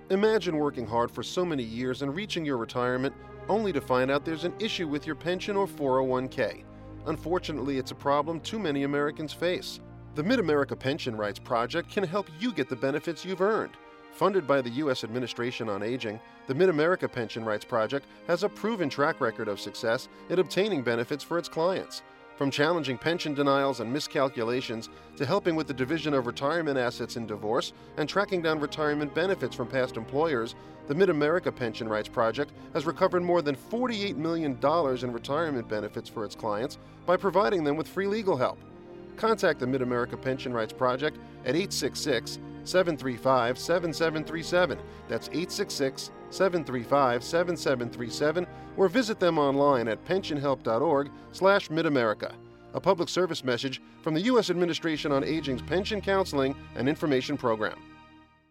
Imagine working hard for so many years and reaching your retirement only to find out there's an issue with your pension or 401k. Unfortunately, it's a problem too many Americans face. The Mid-America Pension Rights Project can help you get the benefits you've earned. Funded by the U.S. Administration on Aging, the Mid-America Pension Rights Project has a proven track record of success in obtaining benefits for its clients. From challenging pension denials and miscalculations to helping with the division of retirement assets in divorce and tracking down retirement benefits from past employers, the Mid-America Pension Rights Project has recovered more than $48 million in retirement benefits for its clients by providing them with free legal help. Contact the Mid-America Pension Rights Project at 866-735-7737. That's 866-735-7737, or visit them online at pensionhelp.org/midamerica. A public service message from the U.S. Administration on Aging's Pension Counseling and Information Program.